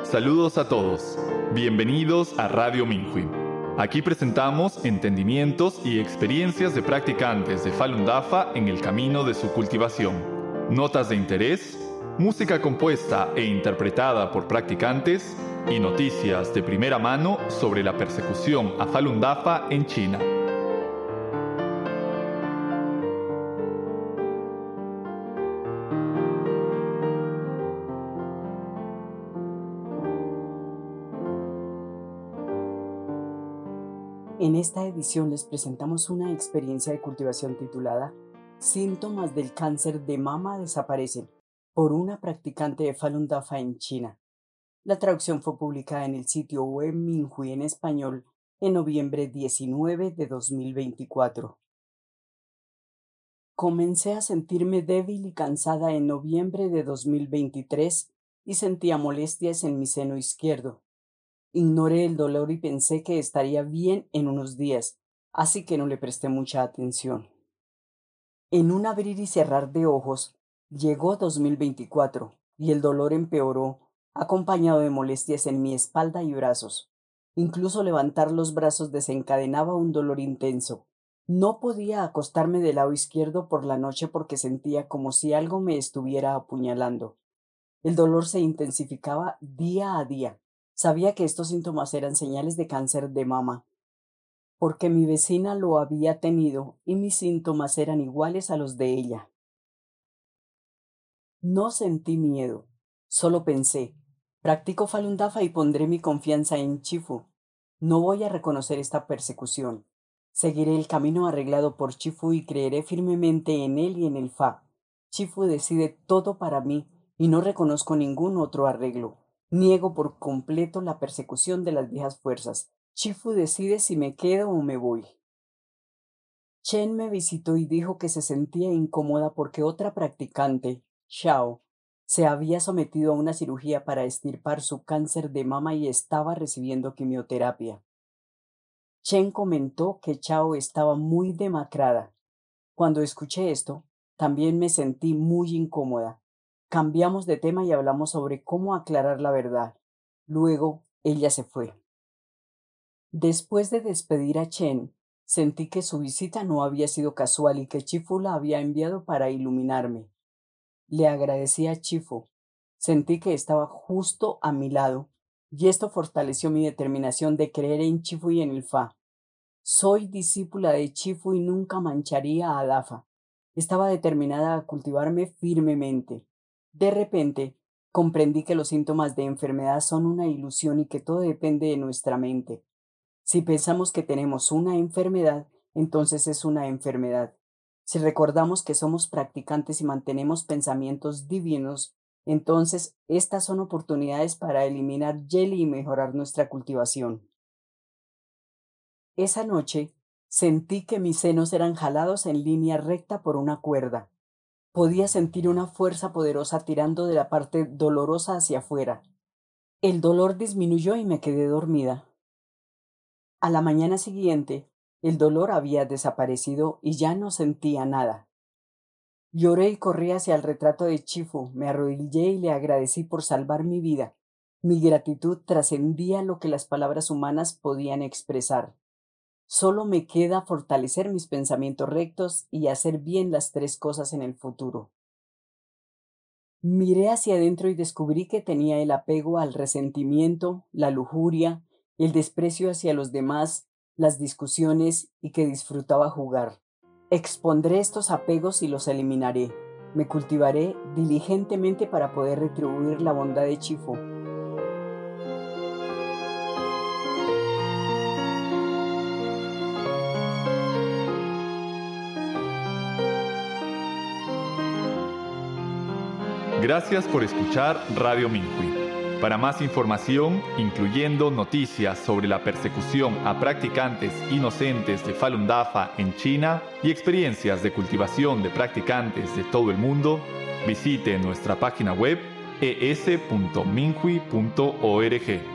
Saludos a todos. Bienvenidos a Radio Minhui. Aquí presentamos entendimientos y experiencias de practicantes de Falun Dafa en el camino de su cultivación. Notas de interés, música compuesta e interpretada por practicantes y noticias de primera mano sobre la persecución a Falun Dafa en China. En esta edición les presentamos una experiencia de cultivación titulada Síntomas del cáncer de mama desaparecen, por una practicante de Falun Dafa en China. La traducción fue publicada en el sitio web Minhui en español en noviembre 19 de 2024. Comencé a sentirme débil y cansada en noviembre de 2023 y sentía molestias en mi seno izquierdo. Ignoré el dolor y pensé que estaría bien en unos días, así que no le presté mucha atención. En un abrir y cerrar de ojos, llegó 2024 y el dolor empeoró, acompañado de molestias en mi espalda y brazos. Incluso levantar los brazos desencadenaba un dolor intenso. No podía acostarme del lado izquierdo por la noche porque sentía como si algo me estuviera apuñalando. El dolor se intensificaba día a día. Sabía que estos síntomas eran señales de cáncer de mama, porque mi vecina lo había tenido y mis síntomas eran iguales a los de ella. No sentí miedo, solo pensé, practico Falun Dafa y pondré mi confianza en Chifu. No voy a reconocer esta persecución. Seguiré el camino arreglado por Chifu y creeré firmemente en él y en el Fa. Chifu decide todo para mí y no reconozco ningún otro arreglo. Niego por completo la persecución de las viejas fuerzas. Chifu decide si me quedo o me voy. Chen me visitó y dijo que se sentía incómoda porque otra practicante, Xiao, se había sometido a una cirugía para extirpar su cáncer de mama y estaba recibiendo quimioterapia. Chen comentó que Xiao estaba muy demacrada. Cuando escuché esto, también me sentí muy incómoda. Cambiamos de tema y hablamos sobre cómo aclarar la verdad. Luego, ella se fue. Después de despedir a Chen, sentí que su visita no había sido casual y que Chifu la había enviado para iluminarme. Le agradecí a Chifu. Sentí que estaba justo a mi lado, y esto fortaleció mi determinación de creer en Chifu y en el Fa. Soy discípula de Chifu y nunca mancharía a Dafa. Estaba determinada a cultivarme firmemente. De repente, comprendí que los síntomas de enfermedad son una ilusión y que todo depende de nuestra mente. Si pensamos que tenemos una enfermedad, entonces es una enfermedad. Si recordamos que somos practicantes y mantenemos pensamientos divinos, entonces estas son oportunidades para eliminar Yeli y mejorar nuestra cultivación. Esa noche, sentí que mis senos eran jalados en línea recta por una cuerda. Podía sentir una fuerza poderosa tirando de la parte dolorosa hacia afuera. El dolor disminuyó y me quedé dormida. A la mañana siguiente, el dolor había desaparecido y ya no sentía nada. Lloré y corrí hacia el retrato de Chifu, me arrodillé y le agradecí por salvar mi vida. Mi gratitud trascendía lo que las palabras humanas podían expresar. Solo me queda fortalecer mis pensamientos rectos y hacer bien las tres cosas en el futuro. Miré hacia adentro y descubrí que tenía el apego al resentimiento, la lujuria, el desprecio hacia los demás, las discusiones y que disfrutaba jugar. Expondré estos apegos y los eliminaré. Me cultivaré diligentemente para poder retribuir la bondad de Chifu. Gracias por escuchar Radio Minhui. Para más información, incluyendo noticias sobre la persecución a practicantes inocentes de Falun Dafa en China y experiencias de cultivación de practicantes de todo el mundo, visite nuestra página web es.minhui.org.